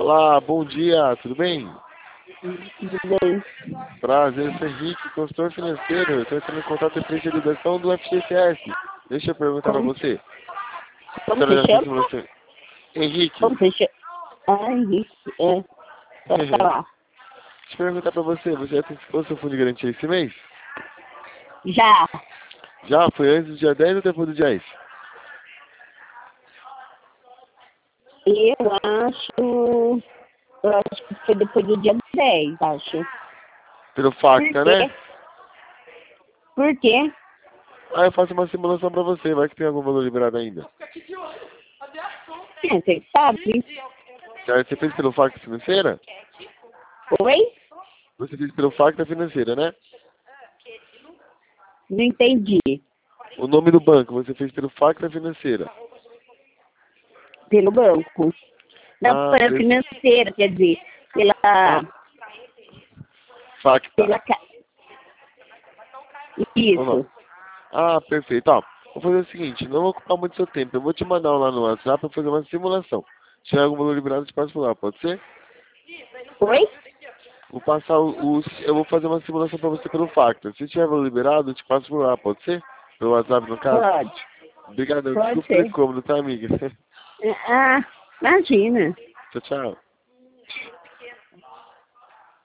Olá, bom dia, tudo bem? Tudo bem? Prazer, eu sou Henrique, consultor financeiro. Eu estou entrando em contato referente à ligação do FGTS. Deixa eu perguntar para Como, você. A como senhora você já fez chama? simulação? Henrique, Como você chama? Ah, Henrique. É. Pode falar. deixa eu perguntar para você. Você já antecipou seu fundo de garantia esse mês? Já. Já? Foi antes do dia 10 ou depois do dia 10? Eu acho que foi depois do dia 10, acho. Pelo Por FACTA, né? quê? Por quê? Ah, eu faço uma simulação para você. Vai que tem algum valor liberado ainda. Você sabe? Certo? Você fez pelo FACTA financeira? Oi? Você fez pelo FACTA financeira, né? Não entendi. O nome do banco, você fez pelo FACTA financeira. Pelo banco. Não, Ah, pela financeira, quer dizer, pela... FACTA. Isso. Ah, perfeito. Ó, vou fazer o seguinte, não vou ocupar muito seu tempo. Eu vou te mandar lá no WhatsApp para fazer uma simulação. Se tiver algum valor liberado, eu te passo por lá, pode ser? Oi? Vou passar eu vou fazer uma simulação para você pelo Factor. Se tiver valor liberado, eu te passo por lá, pode ser? Pelo WhatsApp, no caso? Pode. Obrigado. Pode Desculpa pelo ser. incômodo, tá, amiga? Ah, imagina. Tchau, tchau.